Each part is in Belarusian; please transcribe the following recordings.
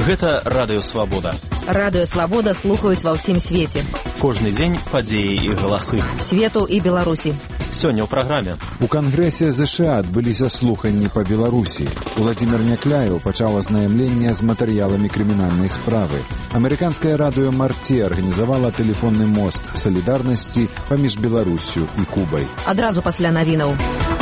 Гэта Радыё Свабода. Радыё Свабода слухаюць ва ўсім свеце. Кожны дзень падзеі і галасы. Свету і Беларусі. Сёння ў праграме. У Кангрэсе ЗША адбыліся слуханні па Беларусі. Владзімир Някляеў пачаў азнаямленне з матэрыяламі крымінальнай справы. Амерыканскае радыё Марці арганізавала тэлефонны мост салідарнасці паміж Беларуссю і Кубай. Адразу пасля навінаў.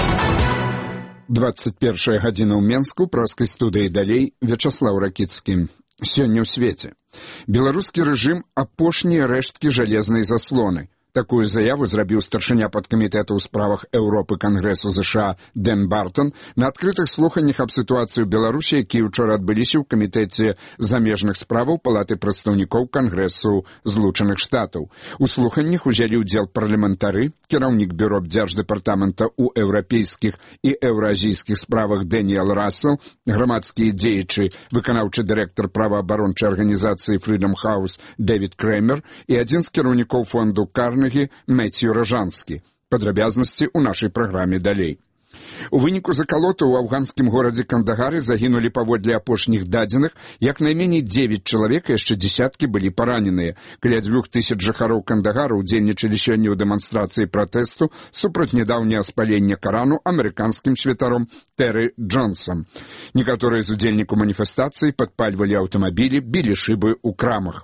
21 гадзіна ў Менску, праскай студыі далей, Вячаслаў Ракіцкі. Сёння ў свеце. Беларускі рэжым апошнія рэшткі жалезнай заслоны. Такую заяву зрабіў старшыня падкамітэта ў справах Еўропы Кангрэсу ЗША Дэн Бартон на адкрытых слуханнях аб сітуацыі ў Беларусі, якія ўчора адбыліся ў камітэце замежных справаў Палаты прадстаўнікоў Кангрэсу Злучаных Штатаў. У слуханнях узялі ўдзел парламентары, кіраўнік бюро дзярждэпартамента ў еўрапейскіх і еўразійскіх справах Дэніел Рассел, грамадскія дзеячы, выканаўчы дырэктар праваабарончай арганізацыі Freedom House Дэвід Крэмер і адзін з кіраўнікоў фонду Карнегі Мэцью Ражанскі. Падрабязнасці ў нашай праграме далей. У выніку закалота ў афганскім горадзе Кандагары загінулі паводле апошніх дадзеных як найменей 9 чалавек, яшчэ дзесяткі былі параненыя. Каля 2000 жыхароў Кандагара ўдзельнічалі сёння ў дэманстрацыі пратэсту супраць нядаўняга спалення Карану амерыканскім святаром Тэры Джонсам. Некаторыя з удзельнікаў маніфестацыі падпальвалі аўтамабілі, білі шыбы ў крамах.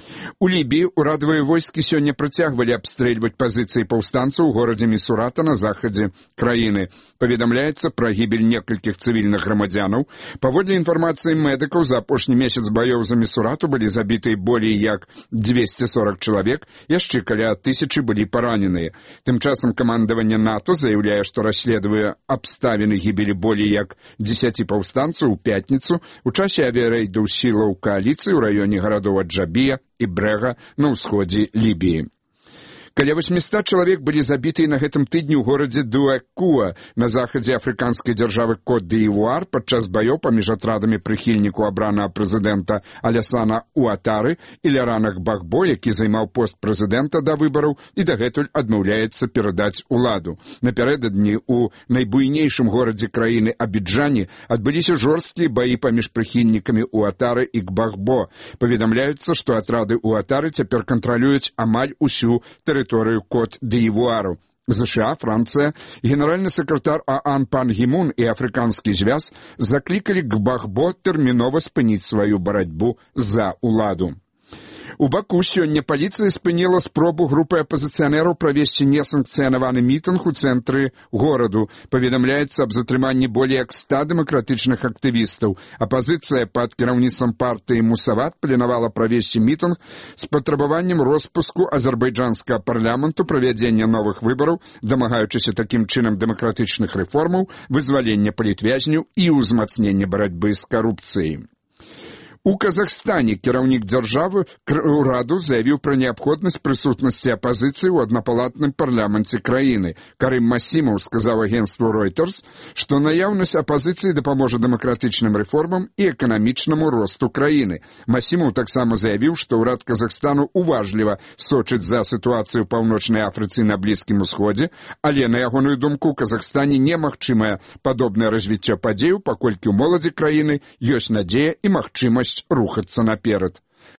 У Лібіі ўрадавыя войскі сёння працягвалі абстрэльваць пазіцыі паўстанцаў у горадзе Місурата на захадзе краіны. Паведамляецца пра гібель некалькіх цывільных грамадзянаў. Паводле інфармацыі медыкаў, за апошні месяц баёў за Місурату былі забітыя болей як 240 чалавек, яшчэ каля 1000 былі параненыя. Тым часам камандаванне НАТО заяўляе, што расследуе абставіны гібелі болей як 10 паўстанцаў у пятніцу у часе авіярэйдаў сілаў кааліцыі ў раёне гарадоў Аджабія і Брэга на ўсходзе Лібіі. Каля 800 чалавек былі забітыя на гэтым тыдні ў горадзе Дуакуа на захадзе афрыканскай дзяржавы Кот-д'Івуар падчас баёў паміж атрадамі прыхільніку абранага прэзідэнта Алясана Уатары і Лярана Гбагбо, які займаў пост прэзідэнта да выбараў і дагэтуль адмаўляецца перадаць уладу. Напярэдадні ў найбуйнейшым горадзе краіны Абіджане адбыліся жорсткія баі паміж прыхільнікамі Уатары і Гбагбо. Паведамляецца, што атрады Уатары цяпер кантралююць амаль усю тэрыторыю Кот-д'Івуару. ЗША, Францыя, генеральны сакратар ААН Пан Гі Мун і Афрыканскі звяз заклікалі Гбагбо тэрмінова спыніць сваю барацьбу за уладу. У Баку сёння паліцыя спыніла спробу групы апазіцыянераў правесці несанкцыянаваны мітынг у цэнтры гораду. Паведамляецца аб затрыманні болей як 100 дэмакратычных актывістаў. Апазіцыя пад кіраўніцтвам партыі Мусават планавала правесці мітынг з патрабаваннем роспуску азербайджанскага парламенту, правядзення новых выбараў, дамагаючыся такім чынам дэмакратычных рэформаў, вызвалення палітвязняў і ўзмацнення барацьбы з карупцыяй. У Казахстане кіраўнік дзяржавы ўраду заявіў пра неабходнасць прысутнасці апазіцыі ў аднапалатным парламенце краіны. Карым Масімаў сказаў агенцтву Reuters, што наяўнасць апазіцыі дапаможа дэмакратычным рэформам і эканамічнаму росту краіны. Масімаў таксама заявіў, што ўрад Казахстану уважліва сочыць за сітуацыю ў Паўночнай Афрыцы на Блізкім Усходзе, але, на ягоную думку, у Казахстане немагчымае падобнае развіццё падзеяў, паколькі ў моладзі краіны ёсць надзея і магчымасць рухацца наперад.